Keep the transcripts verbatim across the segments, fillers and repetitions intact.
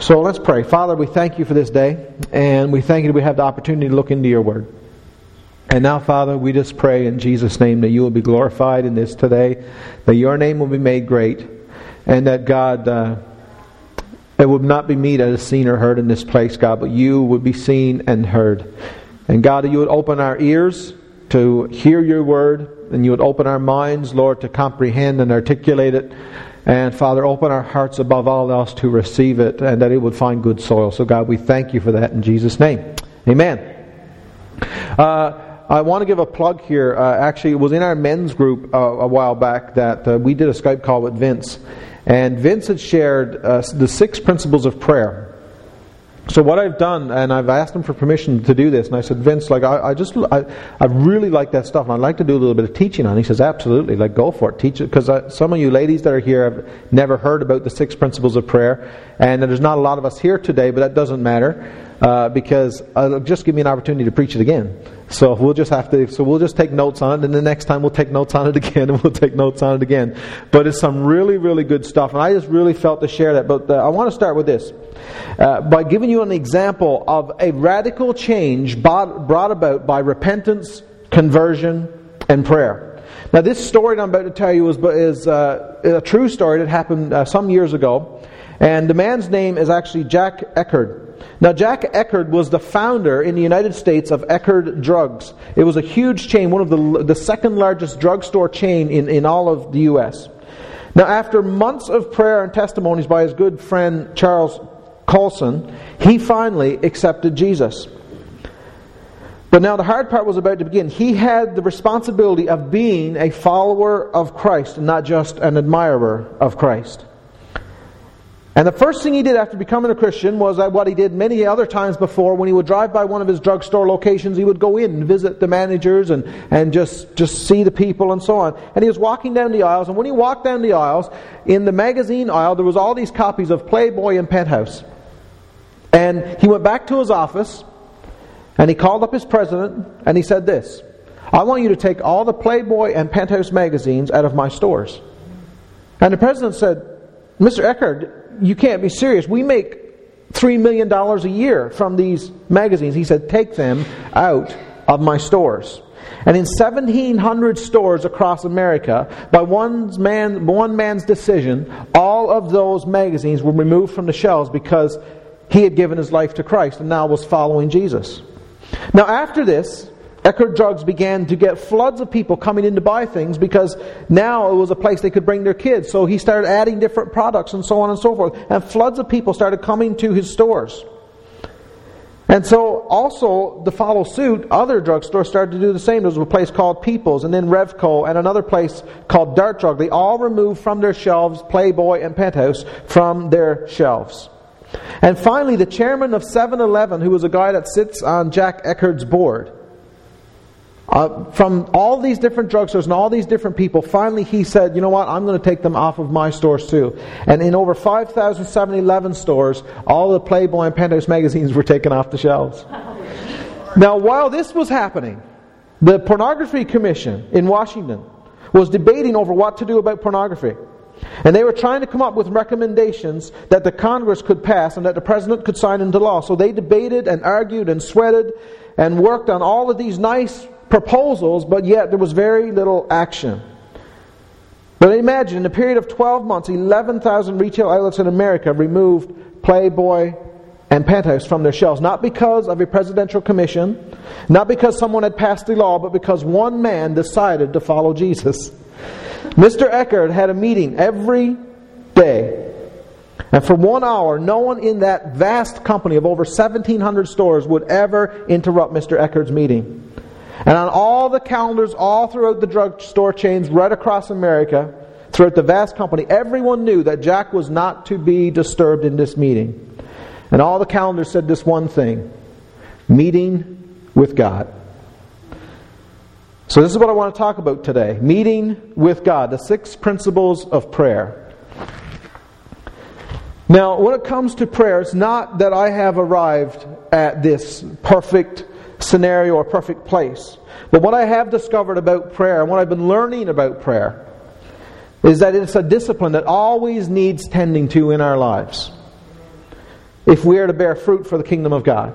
So let's pray. Father, we thank you for this day, and we thank you that we have the opportunity to look into your word. And now, Father, we just pray in Jesus' name that you will be glorified in this today, that your name will be made great, and that, God, uh, it would not be me that is seen or heard in this place, God, but you would be seen and heard. And God, that you would open our ears to hear your word, and you would open our minds, Lord, to comprehend and articulate it. And Father, open our hearts above all else to receive it, and that it would find good soil. So God, we thank you for that in Jesus' name. Amen. Uh, I want to give a plug here. Uh, actually, it was in our men's group uh, a while back that uh, we did a Skype call with Vince. And Vince had shared uh, the six principles of prayer. So what I've done, and I've asked him for permission to do this, and I said, Vince, like I, I just, I, I really like that stuff, and I'd like to do a little bit of teaching on it. He says, absolutely, like go for it, teach it, because some of you ladies that are here have never heard about the six principles of prayer, and there's not a lot of us here today, but that doesn't matter, uh, because it'll just give me an opportunity to preach it again. So we'll just have to, so we'll just take notes on it, and the next time we'll take notes on it again, and we'll take notes on it again. But it's some really, really good stuff, and I just really felt to share that. But uh, I want to start with this. Uh, by giving you an example of a radical change brought, brought about by repentance, conversion, and prayer. Now this story that I'm about to tell you is, is uh, a true story that happened uh, some years ago. And the man's name is actually Jack Eckerd. Now Jack Eckerd was the founder in the United States of Eckerd Drugs. It was a huge chain, one of the, the second largest drugstore chain in, in all of the U S. Now after months of prayer and testimonies by his good friend Charles Colson, he finally accepted Jesus. But now the hard part was about to begin. He had the responsibility of being a follower of Christ and not just an admirer of Christ. And the first thing he did after becoming a Christian was what he did many other times before. When he would drive by one of his drugstore locations, he would go in and visit the managers and, and just, just see the people and so on. And he was walking down the aisles, and when he walked down the aisles, in the magazine aisle, there was all these copies of Playboy and Penthouse. And he went back to his office, and he called up his president, and he said this, I want you to take all the Playboy and Penthouse magazines out of my stores. And the president said, Mister Eckerd, you can't be serious. We make three million dollars a year from these magazines. He said, take them out of my stores. And in seventeen hundred stores across America, by one, man, one man's decision, all of those magazines were removed from the shelves because he had given his life to Christ and now was following Jesus. Now after this, Eckerd Drugs began to get floods of people coming in to buy things because now it was a place they could bring their kids. So he started adding different products and so on and so forth. And floods of people started coming to his stores. And so also to follow suit, other drugstores started to do the same. There was a place called People's and then Revco and another place called Dart Drug. They all removed from their shelves Playboy and Penthouse from their shelves. And finally, the chairman of seven eleven, who was a guy that sits on Jack Eckerd's board, Uh, from all these different drugstores and all these different people, finally he said, you know what, I'm going to take them off of my stores too. And in over five thousand seven eleven stores, all the Playboy and Penthouse magazines were taken off the shelves. Now while this was happening, the Pornography Commission in Washington was debating over what to do about pornography. And they were trying to come up with recommendations that the Congress could pass and that the President could sign into law. So they debated and argued and sweated and worked on all of these nice proposals, but yet there was very little action. But imagine, in a period of twelve months, eleven thousand retail outlets in America removed Playboy and Penthouse from their shelves. Not because of a presidential commission, not because someone had passed the law, but because one man decided to follow Jesus. Mister Eckerd had a meeting every day. And for one hour, no one in that vast company of over seventeen hundred stores would ever interrupt Mister Eckerd's meeting. And on all the calendars, all throughout the drugstore chains right across America, throughout the vast company, everyone knew that Jack was not to be disturbed in this meeting. And all the calendars said this one thing: meeting with God. So this is what I want to talk about today. Meeting with God, the six principles of prayer. Now, when it comes to prayer, it's not that I have arrived at this perfect scenario or perfect place. But what I have discovered about prayer, and what I've been learning about prayer, is that it's a discipline that always needs tending to in our lives. if we are to bear fruit for the kingdom of God.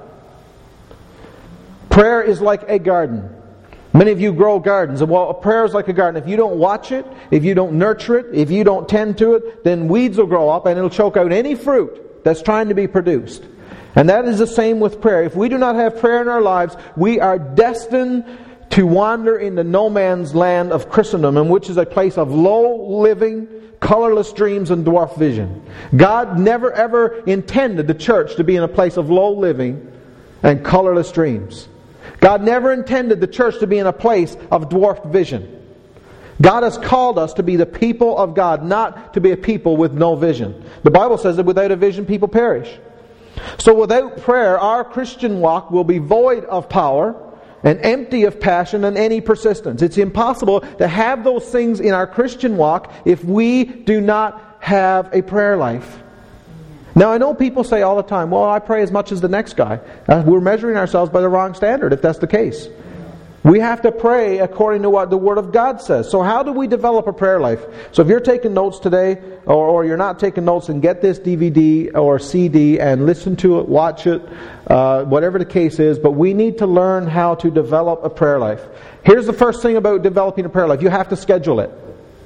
Prayer is like a garden. Many of you grow gardens. Well, prayer is like a garden. If you don't watch it, if you don't nurture it, if you don't tend to it, then weeds will grow up and it'll choke out any fruit that's trying to be produced. And that is the same with prayer. If we do not have prayer in our lives, we are destined to wander into no man's land of Christendom, in which is a place of low living, colorless dreams and dwarf vision. God never ever intended the church to be in a place of low living and colorless dreams. God never intended the church to be in a place of dwarfed vision. God has called us to be the people of God, not to be a people with no vision. The Bible says that without a vision, people perish. So without prayer, our Christian walk will be void of power and empty of passion and any persistence. It's impossible to have those things in our Christian walk if we do not have a prayer life. Now, I know people say all the time, well, I pray as much as the next guy. Uh, we're measuring ourselves by the wrong standard if that's the case. We have to pray according to what the Word of God says. So how do we develop a prayer life? So if you're taking notes today, or, or you're not taking notes, then get this D V D or C D and listen to it, watch it, uh, whatever the case is. But we need to learn how to develop a prayer life. Here's the first thing about developing a prayer life. You have to schedule it.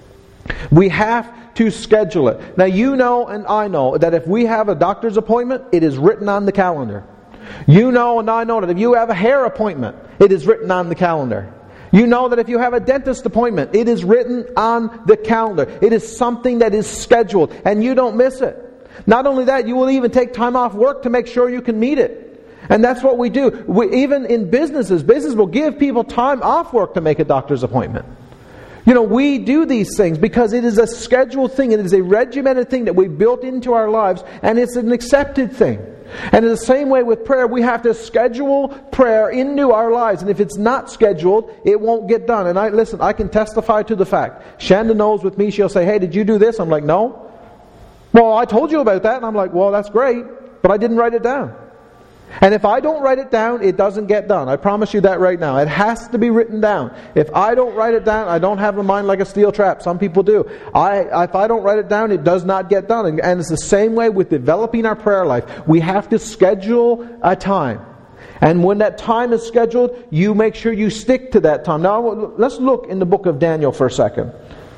We have to schedule it. Now you know and I know that if we have a doctor's appointment, it is written on the calendar. You know and I know that if you have a hair appointment, it is written on the calendar. You know that if you have a dentist appointment, it is written on the calendar. It is something that is scheduled and you don't miss it. Not only that, you will even take time off work to make sure you can meet it. And that's what we do. We, even in businesses, business will give people time off work to make a doctor's appointment. You know, we do these things because it is a scheduled thing. It is a regimented thing that we built into our lives, and it's an accepted thing. And in the same way with prayer, we have to schedule prayer into our lives. And if it's not scheduled, it won't get done. And I listen, I can testify to the fact. Shanda knows with me, she'll say, hey, did you do this? I'm like, no. Well, I told you about that. And I'm like, well, that's great, but I didn't write it down. And if I don't write it down, it doesn't get done. I promise you that right now. It has to be written down. If I don't write it down, I don't have a mind like a steel trap. Some people do. I, if I don't write it down, it does not get done. And, and it's the same way with developing our prayer life. We have to schedule a time. And when that time is scheduled, you make sure you stick to that time. Now, let's look in the book of Daniel for a second.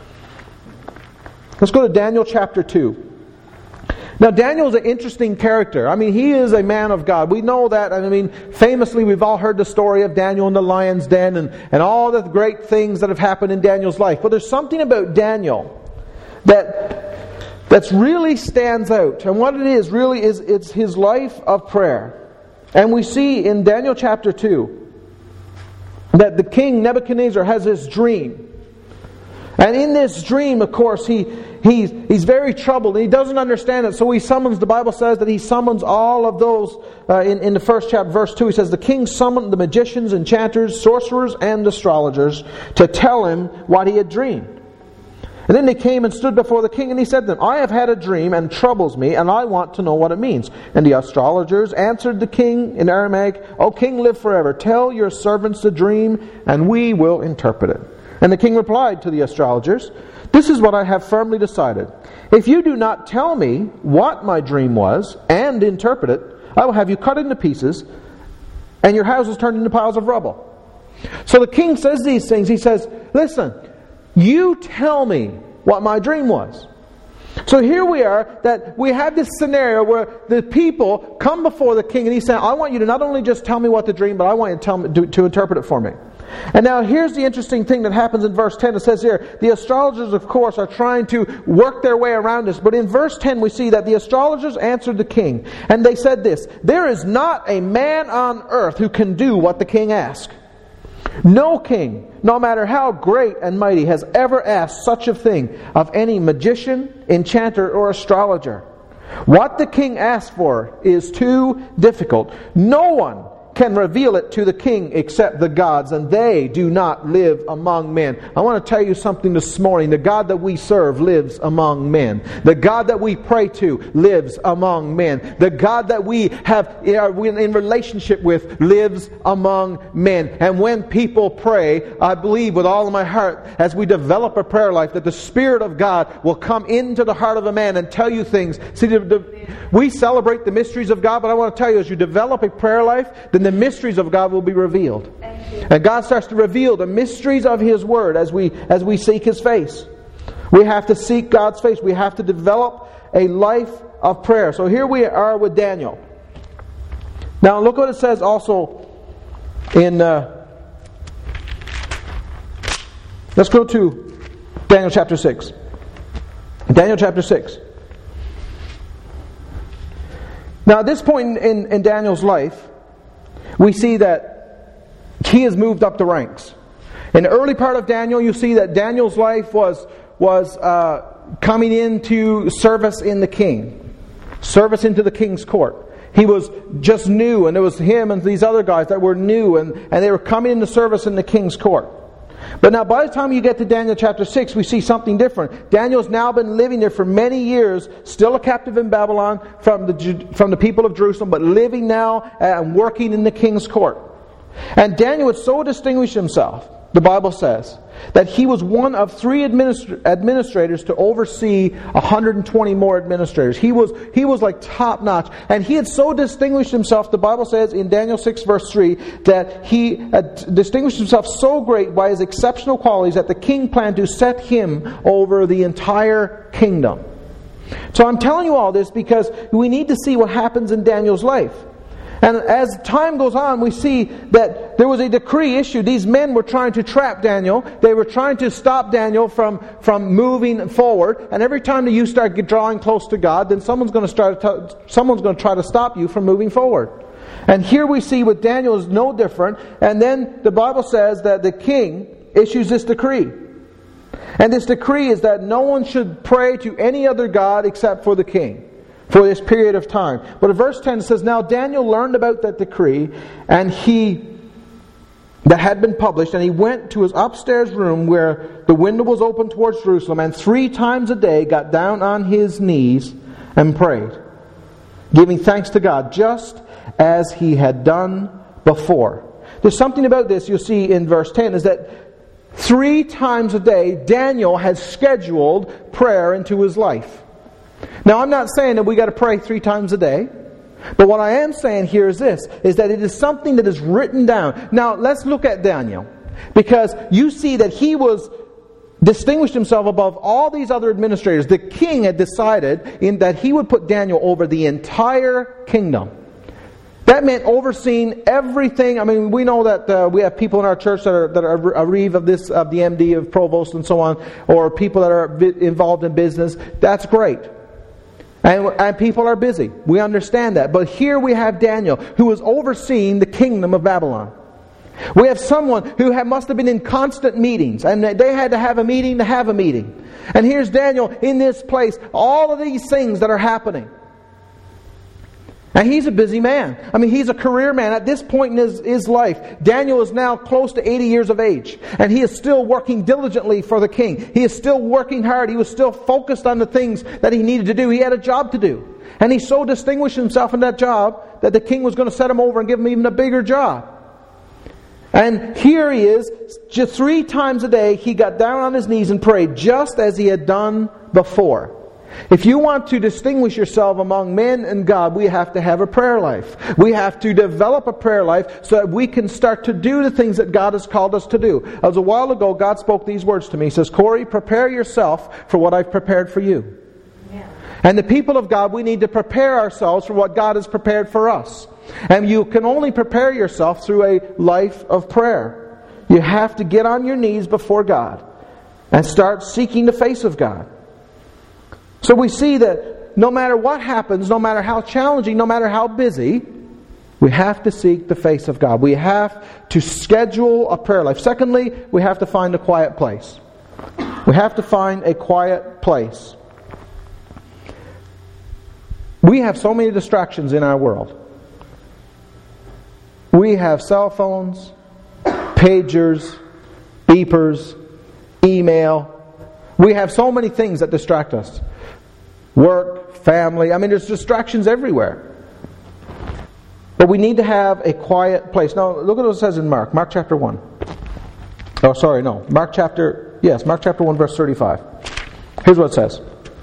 Let's go to Daniel chapter two. Now, Daniel is an interesting character. I mean, he is a man of God. We know that. I mean, famously, we've all heard the story of Daniel in the lion's den and, and all the great things that have happened in Daniel's life. But there's something about Daniel that that's really stands out. And what it is, really, is it's his life of prayer. And we see in Daniel chapter two that the king Nebuchadnezzar has this dream. And in this dream, of course, he he's he's very troubled and he doesn't understand it. So he summons, the Bible says that he summons all of those, uh, in, in the first chapter, verse two, he says, the king summoned the magicians, enchanters, sorcerers, and astrologers to tell him what he had dreamed. And then they came and stood before the king, and he said to them, I have had a dream and troubles me, and I want to know what it means. And the astrologers answered the king in Aramaic, O king, live forever. Tell your servants the dream, and we will interpret it. And the king replied to the astrologers, this is what I have firmly decided. If you do not tell me what my dream was and interpret it, I will have you cut into pieces and your houses turned into piles of rubble. So the king says these things. He says, listen, you tell me what my dream was. So here we are, that we have this scenario where the people come before the king and he's saying, I want you to not only just tell me what the dream, but I want you to tell me to, to interpret it for me. And now here's the interesting thing that happens in verse ten. It says here, the astrologers, of course, are trying to work their way around this. But in verse ten we see that the astrologers answered the king. And they said this, there is not a man on earth who can do what the king asked. No king, no matter how great and mighty, has ever asked such a thing of any magician, enchanter, or astrologer. What the king asked for is too difficult. No one can reveal it to the king except the gods, and they do not live among men. I want to tell you something this morning. The God that we serve lives among men. The God that we pray to lives among men. The God that we have are in relationship with lives among men. And when people pray, I believe with all of my heart, as we develop a prayer life, that the Spirit of God will come into the heart of a man and tell you things. See, the, the, we celebrate the mysteries of God, but I want to tell you, as you develop a prayer life, then the mysteries of God will be revealed. And God starts to reveal the mysteries of His Word as we as we seek His face. We have to seek God's face. We have to develop a life of prayer. So here we are with Daniel. Now look what it says also in... Uh, let's go to Daniel chapter six. Daniel chapter six. Now at this point in, in Daniel's life, we see that he has moved up the ranks. In the early part of Daniel, you see that Daniel's life was, was uh, coming into service in the king. Service into the king's court. He was just new, and there was him and these other guys that were new, and, and they were coming into service in the king's court. But now by the time you get to Daniel chapter six, we see something different. Daniel's now been living there for many years, still a captive in Babylon from the, from the people of Jerusalem, but living now and working in the king's court. And Daniel had so distinguished himself, the Bible says, that he was one of three administ- administrators to oversee one hundred twenty more administrators. He was he was like top notch. And he had so distinguished himself, the Bible says in Daniel six verse three, that he had distinguished himself so great by his exceptional qualities that the king planned to set him over the entire kingdom. So I'm telling you all this because we need to see what happens in Daniel's life. And as time goes on, we see that there was a decree issued. These men were trying to trap Daniel. They were trying to stop Daniel from, from moving forward. And every time that you start drawing close to God, then someone's going to start to, someone's going to try to stop you from moving forward. And here we see with Daniel is no different. And then the Bible says that the king issues this decree. And this decree is that no one should pray to any other god except for the king for this period of time. But in verse ten it says, now Daniel learned about that decree, and he that had been published, and he went to his upstairs room where the window was open towards Jerusalem, and three times a day got down on his knees and prayed, giving thanks to God, just as he had done before. There's something about this you'll see in verse ten, is that three times a day Daniel has scheduled prayer into his life. Now, I'm not saying that we got to pray three times a day. But what I am saying here is this, is that it is something that is written down. Now, let's look at Daniel. Because you see that he was distinguished himself above all these other administrators. The king had decided in that he would put Daniel over the entire kingdom. That meant overseeing everything. I mean, we know that uh, we have people in our church that are that are a reeve of this, of the M D, of provost, and so on, or people that are involved in business. That's great. And, and people are busy. We understand that. But here we have Daniel, who was overseeing the kingdom of Babylon. We have someone who have, must have been in constant meetings, and they had to have a meeting to have a meeting. And here's Daniel in this place, all of these things that are happening. And he's a busy man. I mean, he's a career man. At this point in his, his life, Daniel is now close to eighty years of age. And he is still working diligently for the king. He is still working hard. He was still focused on the things that he needed to do. He had a job to do. And he so distinguished himself in that job that the king was going to set him over and give him even a bigger job. And here he is, just three times a day, he got down on his knees and prayed, just as he had done before. If you want to distinguish yourself among men and God, we have to have a prayer life. We have to develop a prayer life so that we can start to do the things that God has called us to do. As a while ago, God spoke these words to me. He says, Corey, prepare yourself for what I've prepared for you. Yeah. And the people of God, we need to prepare ourselves for what God has prepared for us. And you can only prepare yourself through a life of prayer. You have to get on your knees before God and start seeking the face of God. So we see that no matter what happens, no matter how challenging, no matter how busy, we have to seek the face of God. We have to schedule a prayer life. Secondly, we have to find a quiet place. We have to find a quiet place. We have so many distractions in our world. We have cell phones, pagers, beepers, email. We have so many things that distract us. Work, family. I mean, there's distractions everywhere. But we need to have a quiet place. Now, look at what it says in Mark. Mark chapter one. Oh, sorry, no. Mark chapter, yes, Mark chapter one, verse thirty-five. Here's what it says.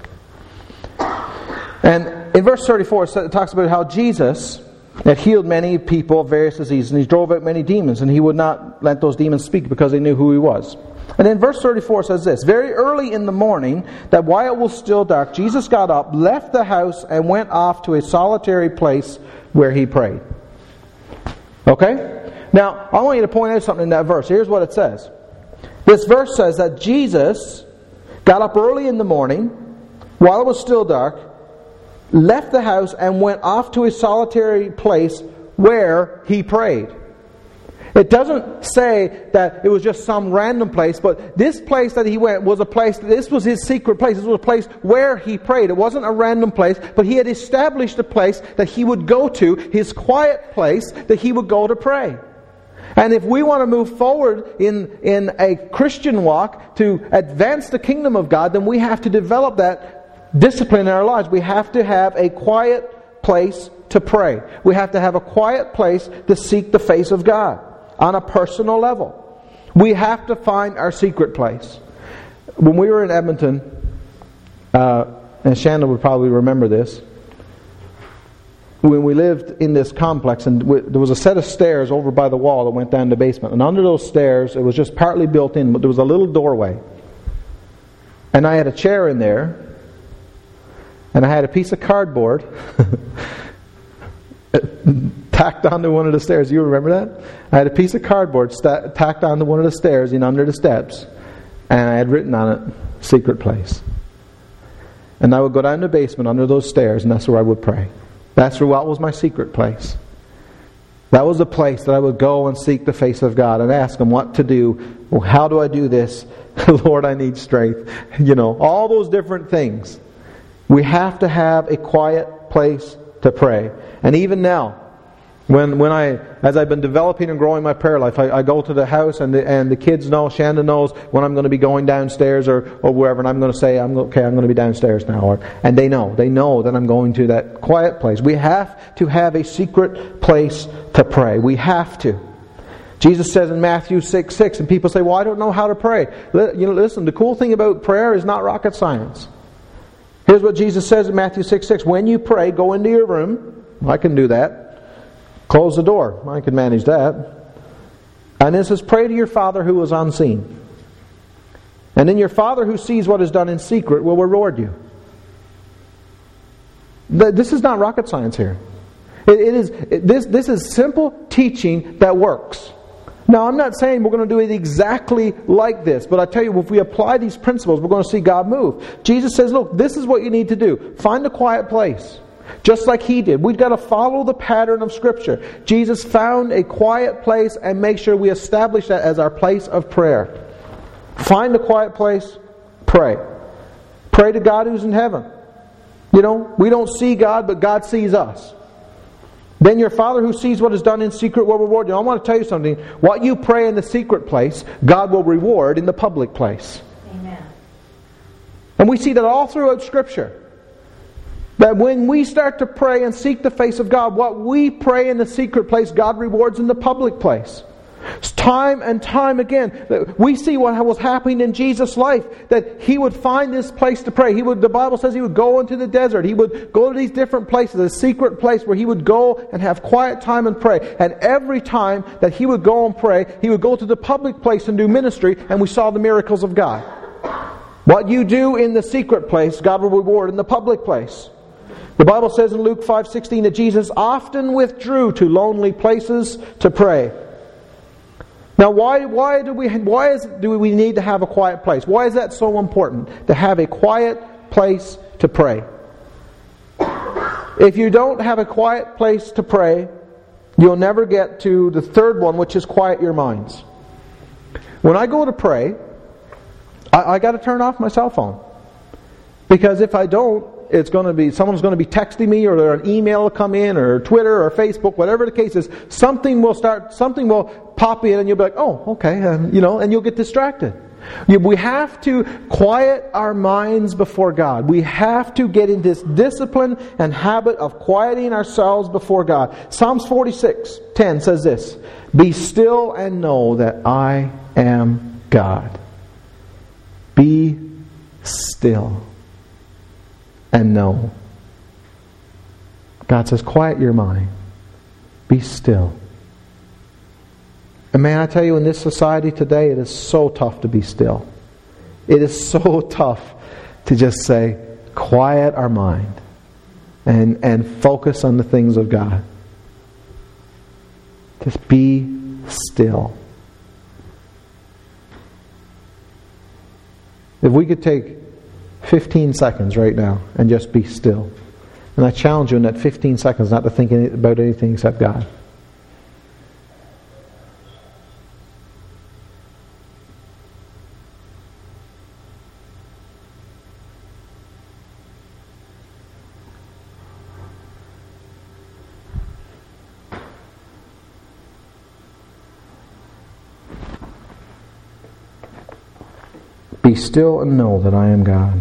And in verse thirty-four, it talks about how Jesus had healed many people of various diseases, and He drove out many demons, and He would not let those demons speak because they knew who He was. And then verse thirty-four says this, very early in the morning, that while it was still dark, Jesus got up, left the house, and went off to a solitary place where He prayed. Okay? Now, I want you to point out something in that verse. Here's what it says. This verse says that Jesus got up early in the morning, while it was still dark, left the house, and went off to a solitary place where He prayed. It doesn't say that it was just some random place, but this place that He went was a place, this was His secret place. This was a place where He prayed. It wasn't a random place, but He had established a place that He would go to, His quiet place that He would go to pray. And if we want to move forward in, in a Christian walk to advance the kingdom of God, then we have to develop that discipline in our lives. We have to have a quiet place to pray. We have to have a quiet place to seek the face of God. On a personal level. We have to find our secret place. When we were in Edmonton, uh, and Shannon would probably remember this, when we lived in this complex, and we, there was a set of stairs over by the wall that went down the basement, and under those stairs, it was just partly built in, but there was a little doorway. And I had a chair in there, and I had a piece of cardboard tacked onto one of the stairs. You remember that? I had a piece of cardboard st- tacked onto one of the stairs in under the steps, and I had written on it, secret place. And I would go down the basement under those stairs, and that's where I would pray. That's where what was my secret place. That was the place that I would go and seek the face of God and ask Him what to do. Well, how do I do this? Lord, I need strength. You know, all those different things. We have to have a quiet place to pray. And even now, when when I, as I've been developing and growing my prayer life, I, I go to the house and the, and the kids know, Shanda knows when I'm going to be going downstairs or, or wherever, and I'm going to say, I'm okay, I'm going to be downstairs now. Or, and they know, they know that I'm going to that quiet place. We have to have a secret place to pray. We have to. Jesus says in Matthew six six, and people say, well, I don't know how to pray. You know, listen, the cool thing about prayer is not rocket science. Here's what Jesus says in Matthew six six, when you pray, go into your room. I can do that. Close the door. I can manage that. And it says, pray to your Father who is unseen. And then your Father who sees what is done in secret will reward you. This is not rocket science here. It, it is it, this. This is simple teaching that works. Now, I'm not saying we're going to do it exactly like this, but I tell you, if we apply these principles, we're going to see God move. Jesus says, look, this is what you need to do. Find a quiet place. Just like He did. We've got to follow the pattern of Scripture. Jesus found a quiet place and make sure we establish that as our place of prayer. Find a quiet place, pray. Pray to God who's in heaven. You know, we don't see God, but God sees us. Then your Father who sees what is done in secret will reward you. I want to tell you something. What you pray in the secret place, God will reward in the public place. Amen. And we see that all throughout Scripture. That when we start to pray and seek the face of God, what we pray in the secret place, God rewards in the public place. Time and time again, we see what was happening in Jesus' life, that He would find this place to pray. He would. The Bible says He would go into the desert. He would go to these different places, a secret place where He would go and have quiet time and pray. And every time that He would go and pray, He would go to the public place and do ministry, and we saw the miracles of God. What you do in the secret place, God will reward in the public place. The Bible says in Luke five sixteen that Jesus often withdrew to lonely places to pray. Now, why why do we why is do we need to have a quiet place? Why is that so important to have a quiet place to pray? If you don't have a quiet place to pray, you'll never get to the third one, which is quiet your minds. When I go to pray, I, I got to turn off my cell phone, because if I don't, it's going to be, someone's going to be texting me, or an email will come in, or Twitter, or Facebook, whatever the case is. Something will start, something will pop in, and you'll be like, oh, okay, um, you know, and you'll get distracted. We have to quiet our minds before God. We have to get in this discipline and habit of quieting ourselves before God. Psalms forty-six ten says this, "Be still and know that I am God." Be still and know. God says, quiet your mind. Be still. And man, I tell you, in this society today, it is so tough to be still. It is so tough to just say, quiet our mind and, and focus on the things of God. Just be still. If we could take fifteen seconds right now and just be still. And I challenge you in that fifteen seconds not to think about anything except God. Be still and know that I am God.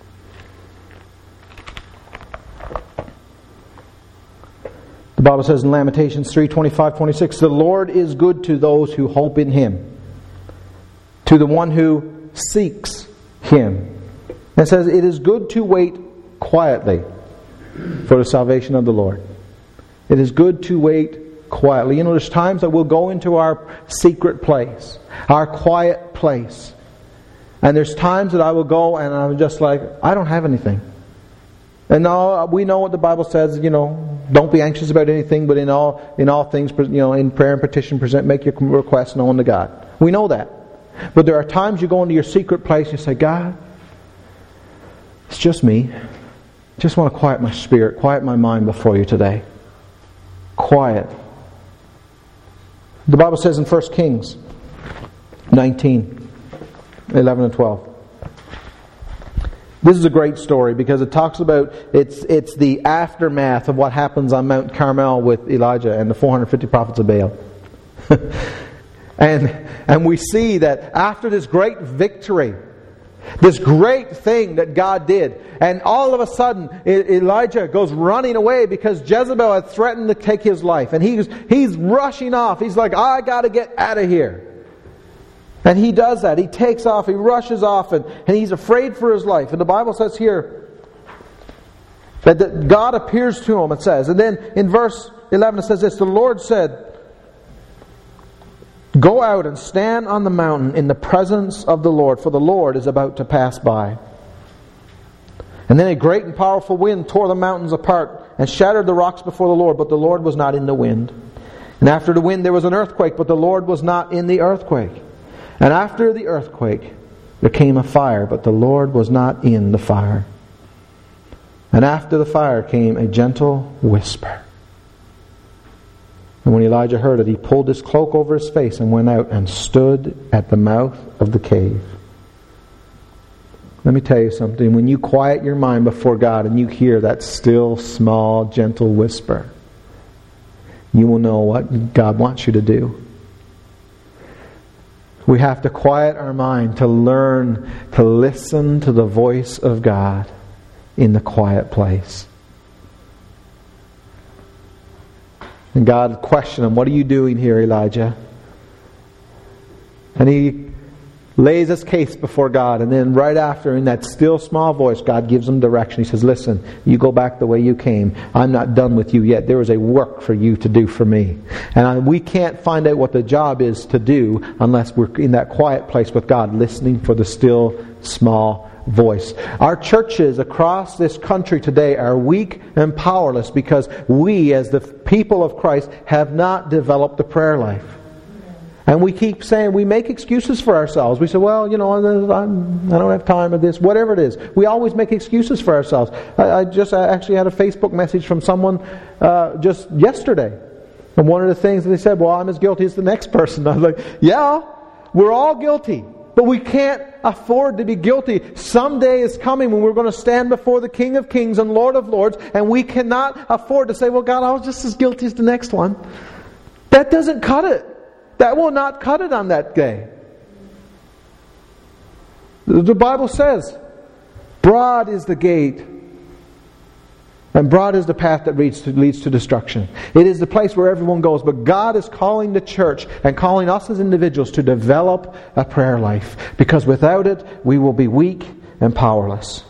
The Bible says in Lamentations three twenty-five twenty-six, "The Lord is good to those who hope in Him, to the one who seeks Him." And it says, "It is good to wait quietly for the salvation of the Lord." It is good to wait quietly. You know, there's times that we'll go into our secret place, our quiet place. And there's times that I will go and I'm just like, I don't have anything. And now we know what the Bible says, you know, don't be anxious about anything, but in all in all things, you know, in prayer and petition, present, make your requests known to God. We know that. But there are times you go into your secret place and you say, God, it's just me. I just want to quiet my spirit, quiet my mind before you today. Quiet. The Bible says in First Kings nineteen, eleven and twelve. This is a great story because it talks about, it's it's the aftermath of what happens on Mount Carmel with Elijah and the four hundred fifty prophets of Baal. and and we see that after this great victory, this great thing that God did, and all of a sudden Elijah goes running away because Jezebel had threatened to take his life, and he's he's rushing off. He's like, I got to get out of here. And he does that. He takes off. He rushes off. And, and he's afraid for his life. And the Bible says here that, that God appears to him, it says. And then in verse eleven it says this, "The Lord said, go out and stand on the mountain in the presence of the Lord, for the Lord is about to pass by." And then a great and powerful wind tore the mountains apart and shattered the rocks before the Lord, but the Lord was not in the wind. And after the wind there was an earthquake, but the Lord was not in the earthquake. And after the earthquake, there came a fire, but the Lord was not in the fire. And after the fire came a gentle whisper. And when Elijah heard it, he pulled his cloak over his face and went out and stood at the mouth of the cave. Let me tell you something. When you quiet your mind before God and you hear that still, small, gentle whisper, you will know what God wants you to do. We have to quiet our mind to learn to listen to the voice of God in the quiet place. And God questioned him, "What are you doing here, Elijah?" And he lays his case before God. And then right after, in that still small voice, God gives him direction. He says, "Listen, you go back the way you came. I'm not done with you yet. There is a work for you to do for me." And we can't find out what the job is to do unless we're in that quiet place with God, listening for the still small voice. Our churches across this country today are weak and powerless because we, as the people of Christ, have not developed the prayer life. And we keep saying, we make excuses for ourselves. We say, well, you know, I don't have time for this, whatever it is. We always make excuses for ourselves. I, I just I actually had a Facebook message from someone uh, just yesterday. And one of the things that they said, well, I'm as guilty as the next person. I was like, yeah, we're all guilty. But we can't afford to be guilty. Someday is coming when we're going to stand before the King of Kings and Lord of Lords, and we cannot afford to say, well, God, I was just as guilty as the next one. That doesn't cut it. That will not cut it on that day. The Bible says, broad is the gate, and broad is the path that leads to, leads to destruction. It is the place where everyone goes. But God is calling the church and calling us as individuals to develop a prayer life. Because without it, we will be weak and powerless.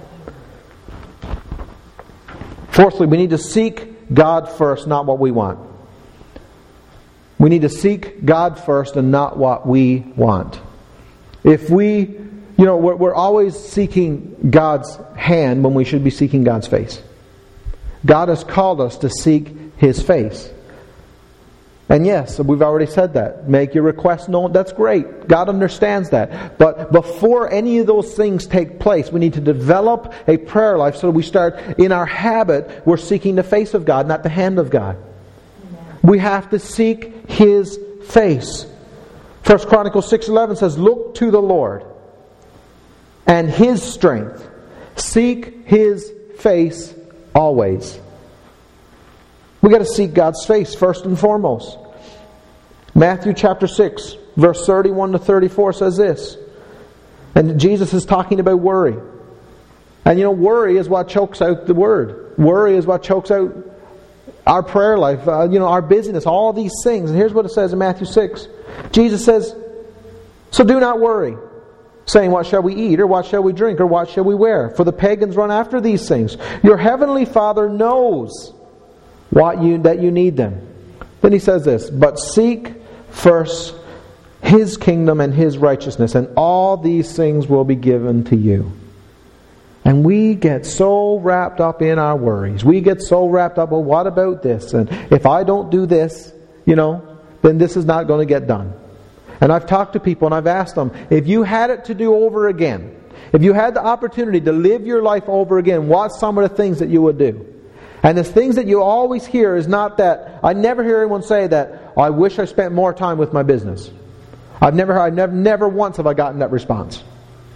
Fourthly, we need to seek God first, not what we want. We need to seek God first and not what we want. If we, you know, we're, we're always seeking God's hand when we should be seeking God's face. God has called us to seek His face. And yes, we've already said that. Make your request known. That's great. God understands that. But before any of those things take place, we need to develop a prayer life so that we start in our habit, we're seeking the face of God, not the hand of God. We have to seek His face. First Chronicles six eleven says, look to the Lord and His strength. Seek His face always. We got to seek God's face first and foremost. Matthew chapter six, verse thirty-one to thirty-four says this. And Jesus is talking about worry. And you know, worry is what chokes out the word. Worry is what chokes out our prayer life, uh, you know, our busyness, all these things. And here's what it says in Matthew six. Jesus says, so do not worry, saying, what shall we eat, or what shall we drink, or what shall we wear? For the pagans run after these things. Your heavenly Father knows what you that you need them. Then He says this, but seek first His kingdom and His righteousness, and all these things will be given to you. And we get so wrapped up in our worries. We get so wrapped up, well, what about this? And if I don't do this, you know, then this is not going to get done. And I've talked to people and I've asked them, if you had it to do over again, if you had the opportunity to live your life over again, what's some of the things that you would do? And the things that you always hear is not that, I never hear anyone say that, oh, I wish I spent more time with my business. I've never, I've never, never once have I gotten that response.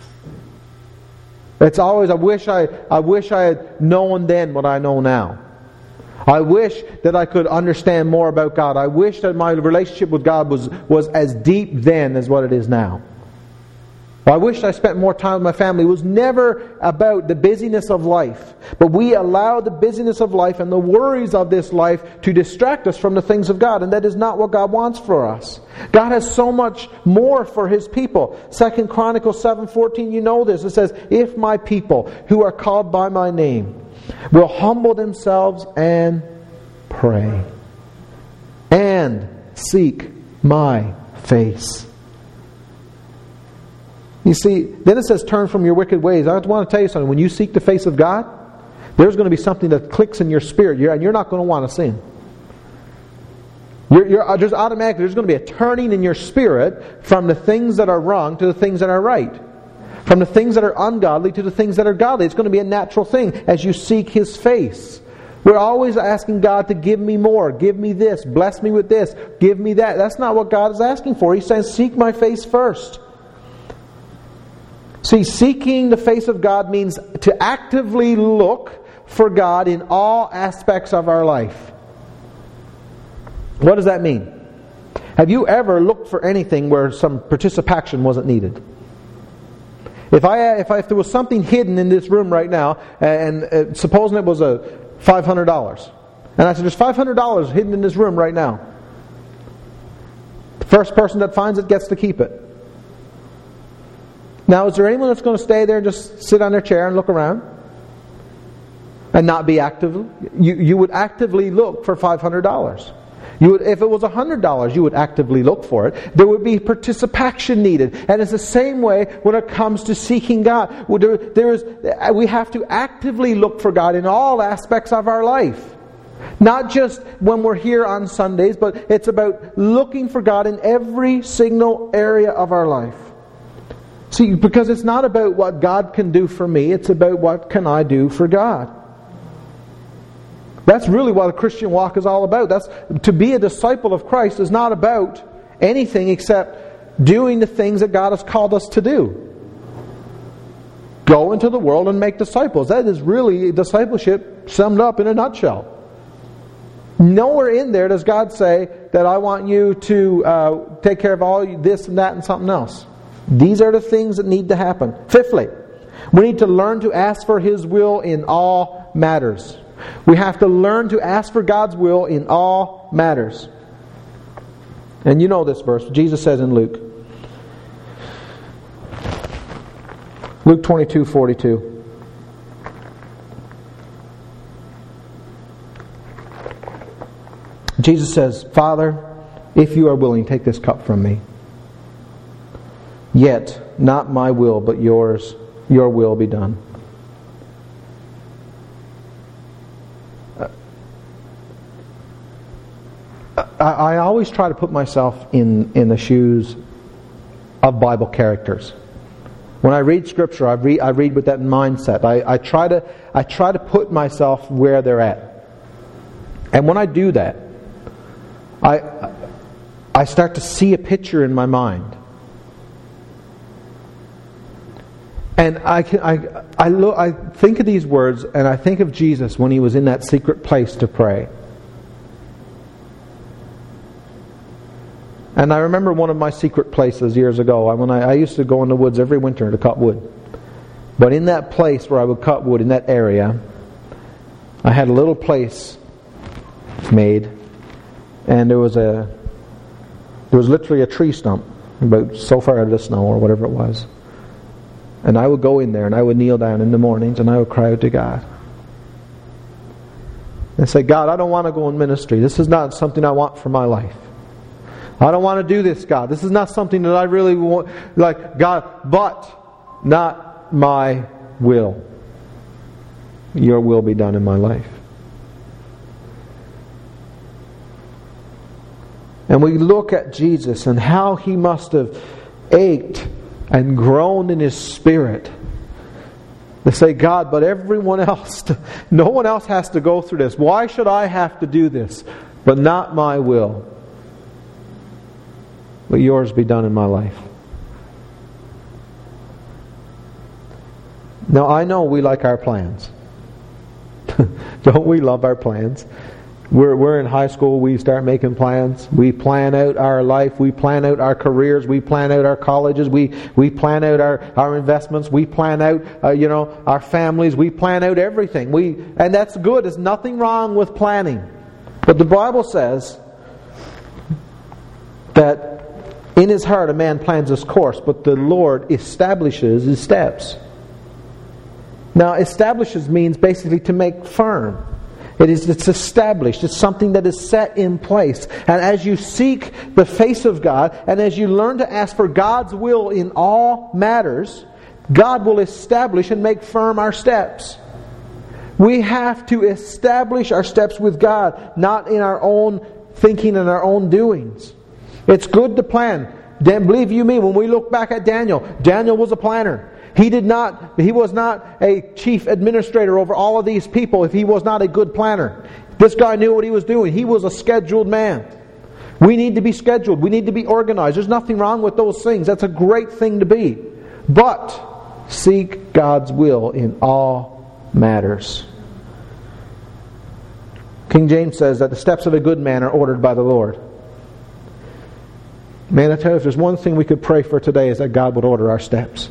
It's always, I wish I, I wish I had known then what I know now. I wish that I could understand more about God. I wish that my relationship with God was, was as deep then as what it is now. I wish I spent more time with my family. It was never about the busyness of life. But we allow the busyness of life and the worries of this life to distract us from the things of God. And that is not what God wants for us. God has so much more for His people. Second Chronicles seven fourteen, you know this. It says, if my people who are called by my name will humble themselves and pray and seek my face. You see, then it says, turn from your wicked ways. I want to tell you something. When you seek the face of God, there's going to be something that clicks in your spirit, and you're not going to want to sin. You're, you're, there's automatically, there's going to be a turning in your spirit from the things that are wrong to the things that are right. From the things that are ungodly to the things that are godly. It's going to be a natural thing as you seek His face. We're always asking God to give me more, give me this, bless me with this, give me that. That's not what God is asking for. He's saying, seek my face first. See, seeking the face of God means to actively look for God in all aspects of our life. What does that mean? Have you ever looked for anything where some participation wasn't needed? If I, if I, if there was something hidden in this room right now, and uh, supposing it was a five hundred dollars, and I said, there's five hundred dollars hidden in this room right now. The first person that finds it gets to keep it. Now, is there anyone that's going to stay there and just sit on their chair and look around? And not be active? You, you would actively look for five hundred dollars. You would, if it was one hundred dollars, you would actively look for it. There would be participation needed. And it's the same way when it comes to seeking God. There, there is, we have to actively look for God in all aspects of our life. Not just when we're here on Sundays, but it's about looking for God in every single area of our life. See, because it's not about what God can do for me, it's about what can I do for God. That's really what a Christian walk is all about. That's to be a disciple of Christ is not about anything except doing the things that God has called us to do. Go into the world and make disciples. That is really discipleship summed up in a nutshell. Nowhere in there does God say that I want you to uh, take care of all this and that and something else. These are the things that need to happen. Fifthly, we need to learn to ask for His will in all matters. We have to learn to ask for God's will in all matters. And you know this verse. Jesus says in Luke. Luke twenty-two forty-two. Jesus says, Father, if you are willing, take this cup from me. Yet, not my will, but yours, your will be done. I, I always try to put myself in, in the shoes of Bible characters. When I read Scripture, I read, I read with that mindset. I, I try to I try to put myself where they're at. And when I do that, I I start to see a picture in my mind. And I can I I look I think of these words and I think of Jesus when He was in that secret place to pray. And I remember one of my secret places years ago. I, when I, I used to go in the woods every winter to cut wood. But in that place where I would cut wood, in that area, I had a little place made, and there was a there was literally a tree stump about so far out of the snow or whatever it was. And I would go in there and I would kneel down in the mornings and I would cry out to God. And say, God, I don't want to go in ministry. This is not something I want for my life. I don't want to do this, God. This is not something that I really want. Like, God, but not my will. Your will be done in my life. And we look at Jesus and how He must have ached and groaned in His spirit. They say, God, but everyone else, no one else has to go through this. Why should I have to do this? But not my will. But yours be done in my life. Now I know we like our plans. Don't we love our plans? We're, we're in high school, we start making plans. We plan out our life, we plan out our careers, we plan out our colleges, we, we plan out our, our investments, we plan out uh, you know our families, we plan out everything. We and that's good. There's nothing wrong with planning. But the Bible says that in his heart a man plans his course, but the Lord establishes his steps. Now, establishes means basically to make firm. It is, it's established. It's something that is set in place. And as you seek the face of God, and as you learn to ask for God's will in all matters, God will establish and make firm our steps. We have to establish our steps with God, not in our own thinking and our own doings. It's good to plan. Believe you me, when we look back at Daniel, Daniel was a planner. He did not. He was not a chief administrator over all of these people if he was not a good planner. This guy knew what he was doing. He was a scheduled man. We need to be scheduled. We need to be organized. There's nothing wrong with those things. That's a great thing to be. But seek God's will in all matters. King James says that the steps of a good man are ordered by the Lord. Man, I tell you, if there's one thing we could pray for today is that God would order our steps.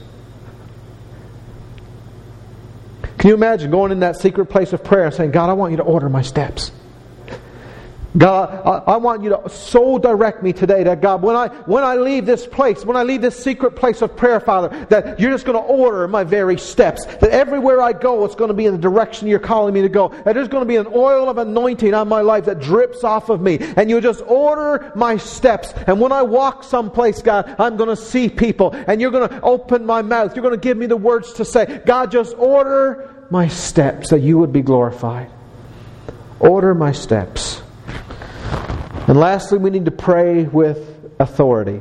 Can you imagine going in that secret place of prayer and saying, God, I want you to order my steps. God, I, I want you to so direct me today that God, when I when I leave this place, when I leave this secret place of prayer, Father, that you're just going to order my very steps. That everywhere I go, it's going to be in the direction you're calling me to go. That there's going to be an oil of anointing on my life that drips off of me. And you just order my steps. And when I walk someplace, God, I'm going to see people. And you're going to open my mouth. You're going to give me the words to say. God, just order my steps that you would be glorified. Order my steps. And lastly, we need to pray with authority.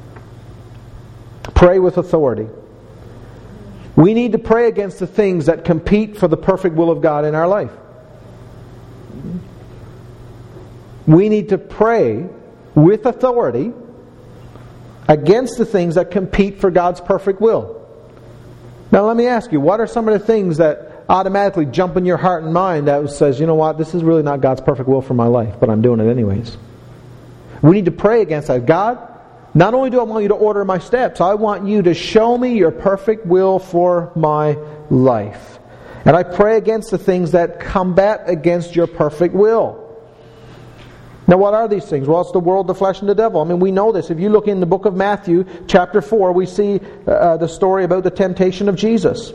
Pray with authority. We need to pray against the things that compete for the perfect will of God in our life. We need to pray with authority against the things that compete for God's perfect will. Now let me ask you, what are some of the things that automatically jump in your heart and mind that says, you know what, this is really not God's perfect will for my life, but I'm doing it anyways? We need to pray against that. God, not only do I want you to order my steps, I want you to show me your perfect will for my life. And I pray against the things that combat against your perfect will. Now what are these things? Well, it's the world, the flesh, and the devil. I mean, we know this. If you look in the book of Matthew, chapter four, we see uh, the story about the temptation of Jesus.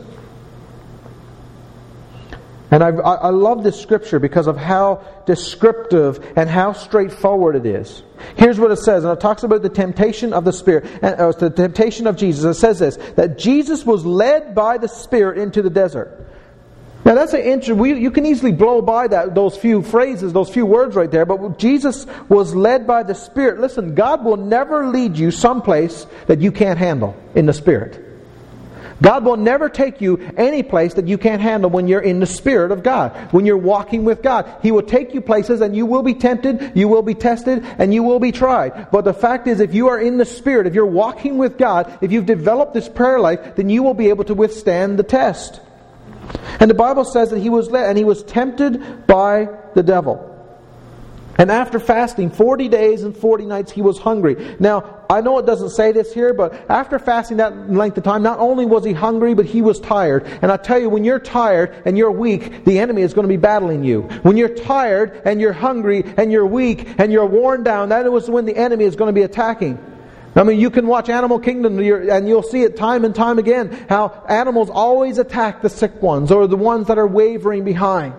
And I, I love this scripture because of how descriptive and how straightforward it is. Here's what it says, and it talks about the temptation of the Spirit, and uh, the temptation of Jesus. It says this, that Jesus was led by the Spirit into the desert. Now that's an interesting, we, you can easily blow by that those few phrases, those few words right there, but Jesus was led by the Spirit. Listen, God will never lead you someplace that you can't handle in the Spirit. God will never take you any place that you can't handle when you're in the Spirit of God. When you're walking with God. He will take you places and you will be tempted, you will be tested, and you will be tried. But the fact is, if you are in the Spirit, if you're walking with God, if you've developed this prayer life, then you will be able to withstand the test. And the Bible says that he was led, and he was tempted by the devil. And after fasting forty days and forty nights, he was hungry. Now, I know it doesn't say this here, but after fasting that length of time, not only was he hungry, but he was tired. And I tell you, when you're tired and you're weak, the enemy is going to be battling you. When you're tired and you're hungry and you're weak and you're worn down, that is when the enemy is going to be attacking. I mean, you can watch Animal Kingdom and you'll see it time and time again, how animals always attack the sick ones or the ones that are wavering behind.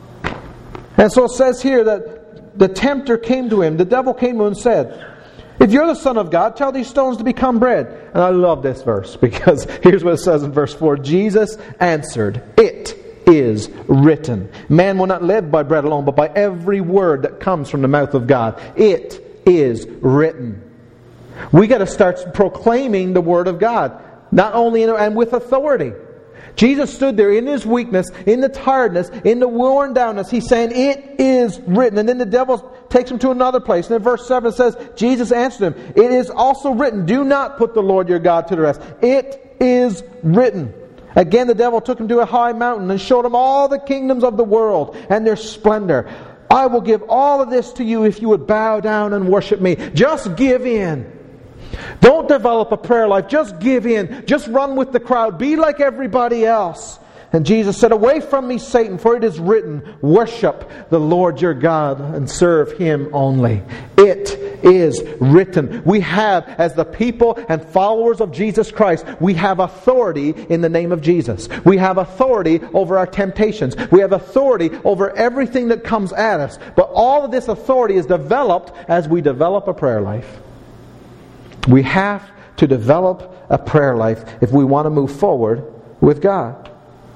And so it says here that the tempter came to him, the devil came to him and said, if you're the Son of God, tell these stones to become bread. And I love this verse because here's what it says in verse four. Jesus answered, it is written, man will not live by bread alone, but by every word that comes from the mouth of God. It is written. We got to start proclaiming the Word of God, not only in, and with authority. Jesus stood there in his weakness, in the tiredness, in the worn downness. He's saying, it is written. And then the devil takes him to another place. And in verse seven it says, Jesus answered him, it is also written, do not put the Lord your God to the rest. It is written. Again the devil took him to a high mountain and showed him all the kingdoms of the world and their splendor. I will give all of this to you if you would bow down and worship me. Just give in. Don't develop a prayer life. Just give in. Just run with the crowd. Be like everybody else. And Jesus said, away from me, Satan, for it is written, worship the Lord your God and serve Him only. It is written. We have, as the people and followers of Jesus Christ, we have authority in the name of Jesus. We have authority over our temptations. We have authority over everything that comes at us. But all of this authority is developed as we develop a prayer life. We have to develop a prayer life if we want to move forward with God.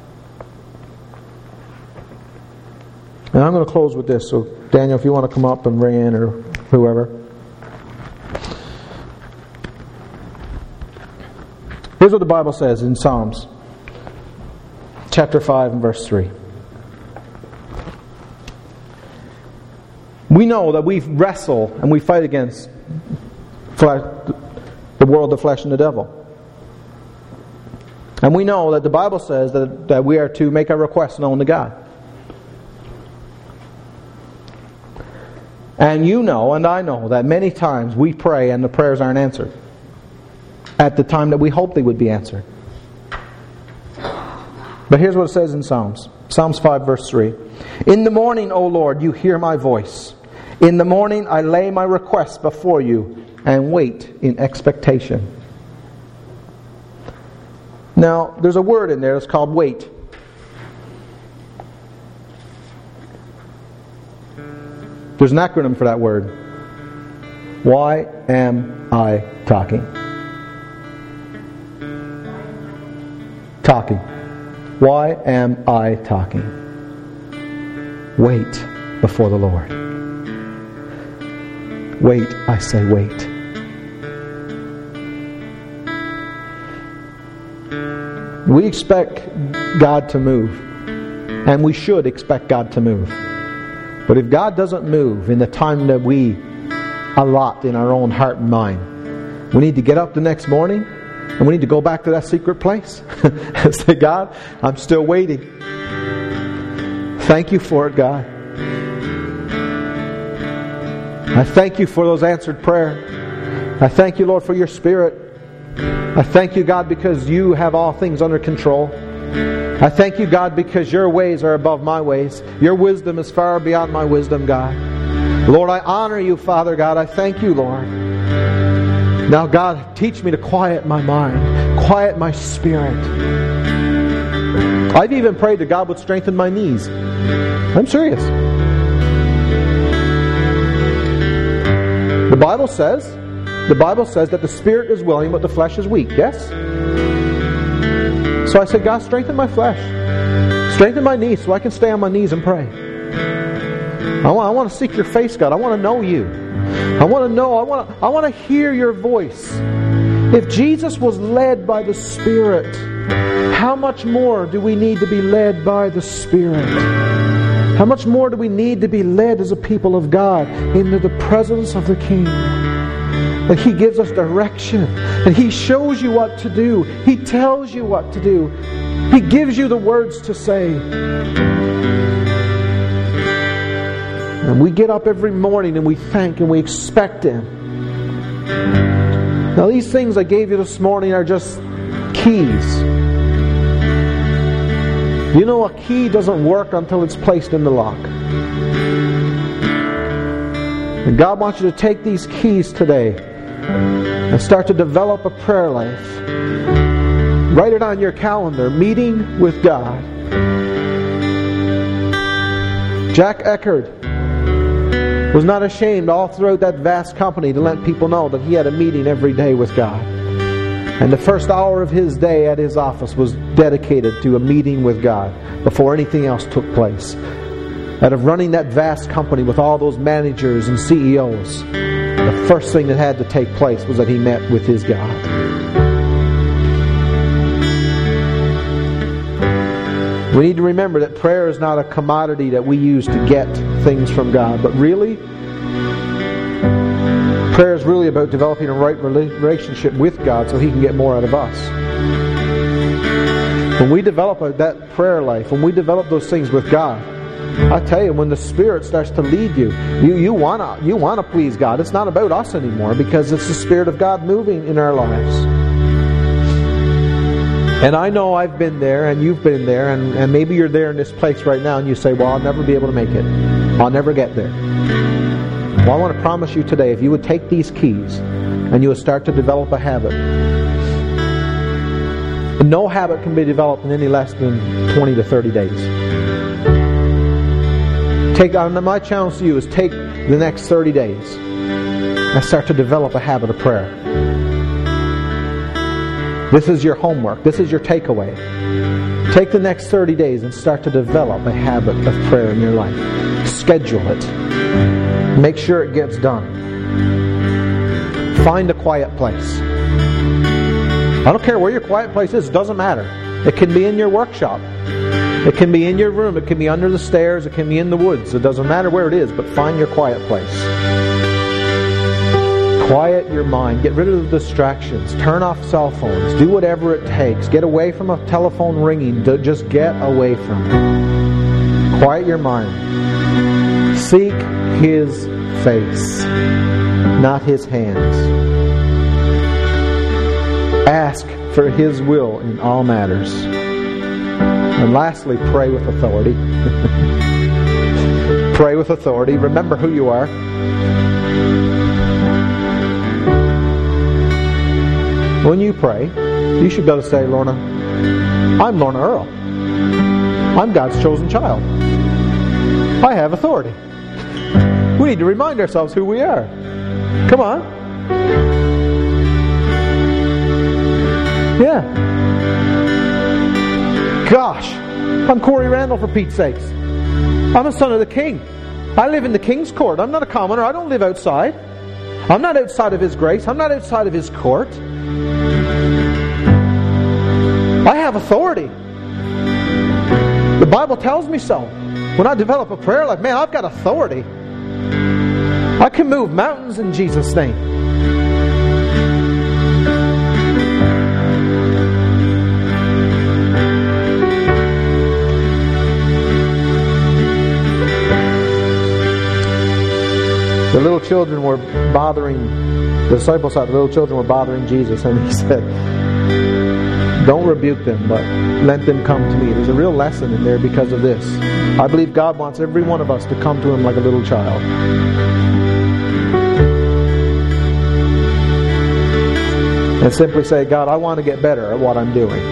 And I'm going to close with this. So Daniel, if you want to come up and ring in, or whoever. Here's what the Bible says in Psalms chapter five and verse three. We know that we wrestle and we fight against flesh, the world, the flesh, and the devil. And we know that the Bible says that, that we are to make our requests known to God. And you know, and I know, that many times we pray and the prayers aren't answered at the time that we hope they would be answered. But here's what it says in Psalms. Psalms five verse three. In the morning, O Lord, you hear my voice. In the morning I lay my requests before you and wait in expectation. Now, there's a word in there that's called wait. There's an acronym for that word. Why am I talking? Talking. Why am I talking? Wait before the Lord. Wait, I say wait. We expect God to move. And we should expect God to move. But if God doesn't move in the time that we allot in our own heart and mind, We need to get up the next morning and we need to go back to that secret place and say, God, I'm still waiting. Thank you for it, God. I thank you for those answered prayers. I thank you, Lord, for your Spirit. I thank you, God, because you have all things under control. I thank you, God, because your ways are above my ways. Your wisdom is far beyond my wisdom, God. Lord, I honor you, Father God. I thank you, Lord. Now, God, teach me to quiet my mind, quiet my spirit. I've even prayed that God would strengthen my knees. I'm serious. The Bible says, the Bible says that the spirit is willing, but the flesh is weak. Yes? So I said, God, strengthen my flesh. Strengthen my knees so I can stay on my knees and pray. I want, I want to seek your face, God. I want to know you. I want to know, I want to, I want to hear your voice. If Jesus was led by the Spirit, how much more do we need to be led by the Spirit? How much more do we need to be led as a people of God into the presence of the King? That He gives us direction. And He shows you what to do. He tells you what to do. He gives you the words to say. And we get up every morning and we thank and we expect Him. Now these things I gave you this morning are just keys. You know, a key doesn't work until it's placed in the lock. And God wants you to take these keys today and start to develop a prayer life. Write it on your calendar, meeting with God. Jack Eckerd was not ashamed all throughout that vast company to let people know that he had a meeting every day with God. And the first hour of his day at his office was dedicated to a meeting with God before anything else took place. Out of running that vast company with all those managers and C E Os, the first thing that had to take place was that he met with his God. We need to remember that prayer is not a commodity that we use to get things from God, but really, prayer is really about developing a right relationship with God so He can get more out of us. When we develop that prayer life, when we develop those things with God, I tell you, when the Spirit starts to lead you, you, you wanna you wanna please God. It's not about us anymore because it's the Spirit of God moving in our lives. And I know I've been there and you've been there, and, and maybe you're there in this place right now and you say, well, I'll never be able to make it. I'll never get there. Well, I want to promise you today, if you would take these keys and you would start to develop a habit. No habit can be developed in any less than twenty to thirty days. Take, my challenge to you is take the next thirty days and start to develop a habit of prayer. This is your homework. This is your takeaway. Take the next thirty days and start to develop a habit of prayer in your life. Schedule it. Make sure it gets done. Find a quiet place. I don't care where your quiet place is. It doesn't matter. It can be in your workshop. It can be in your room. It can be under the stairs. It can be in the woods. It doesn't matter where it is, but find your quiet place. Quiet your mind. Get rid of the distractions. Turn off cell phones. Do whatever it takes. Get away from a telephone ringing. Just get away from it. Quiet your mind. Seek His face, not His hands. Ask for His will in all matters. And lastly, pray with authority. Pray with authority. Remember who you are. When you pray, you should be able to say, Lorna, I'm Lorna Earl. I'm God's chosen child. I have authority. We need to remind ourselves who we are. Come on. Yeah. Gosh, I'm Corey Randall, for Pete's sakes. I'm a son of the King. I live in the King's court. I'm not a commoner. I don't live outside. I'm not outside of His grace. I'm not outside of His court. I have authority. The Bible tells me so. When I develop a prayer life, man, I've got authority. I can move mountains in Jesus' name. The little children were bothering, the disciples thought the little children were bothering Jesus, and He said, don't rebuke them, but let them come to me. There's a real lesson in there because of this. I believe God wants every one of us to come to Him like a little child. And simply say, God, I want to get better at what I'm doing.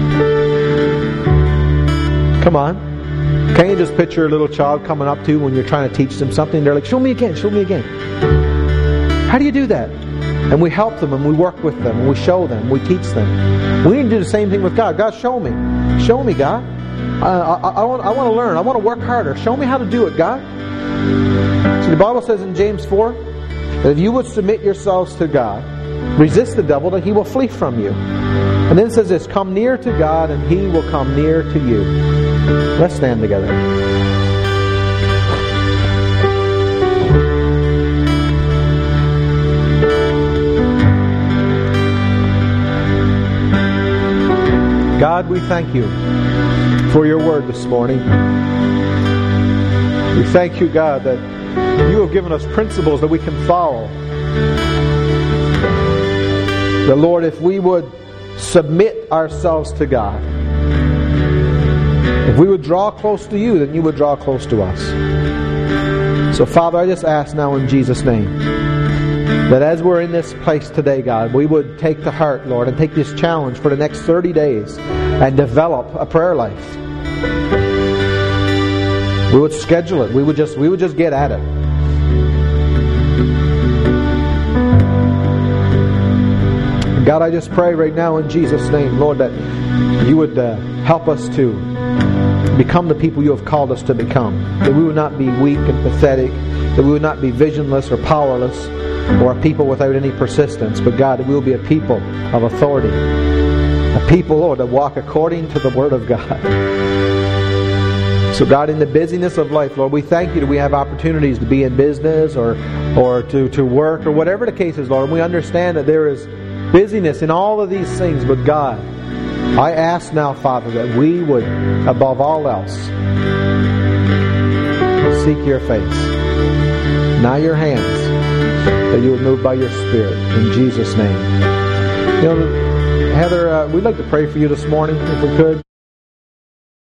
Come on. Can't you just picture a little child coming up to you when you're trying to teach them something? They're like, show me again, show me again. How do you do that? And we help them and we work with them and we show them, we teach them. We need to do the same thing with God. God, show me. Show me, God. I, I, I, want, I want to learn. I want to work harder. Show me how to do it, God. So the Bible says in James four that if you would submit yourselves to God, resist the devil, that he will flee from you. And then it says this, come near to God and He will come near to you. Let's stand together. God, we thank You for Your Word this morning. We thank You, God, that You have given us principles that we can follow. That, Lord, if we would submit ourselves to God, if we would draw close to You, then You would draw close to us. So, Father, I just ask now in Jesus' name that as we're in this place today, God, we would take to heart, Lord, and take this challenge for the next thirty days and develop a prayer life. We would schedule it. We would just, we would just get at it. God, I just pray right now in Jesus' name, Lord, that You would uh, help us to become the people You have called us to become. That we would not be weak and pathetic. That we would not be visionless or powerless or a people without any persistence. But God, that we will be a people of authority. A people, Lord, that walk according to the Word of God. So God, in the busyness of life, Lord, we thank You that we have opportunities to be in business or, or to, to work or whatever the case is, Lord. And we understand that there is busyness in all of these things, but God, I ask now, Father, that we would, above all else, seek Your face. Now Your hands, that You would move by Your Spirit. In Jesus' name. You know, Heather, uh, we'd like to pray for you this morning, if we could.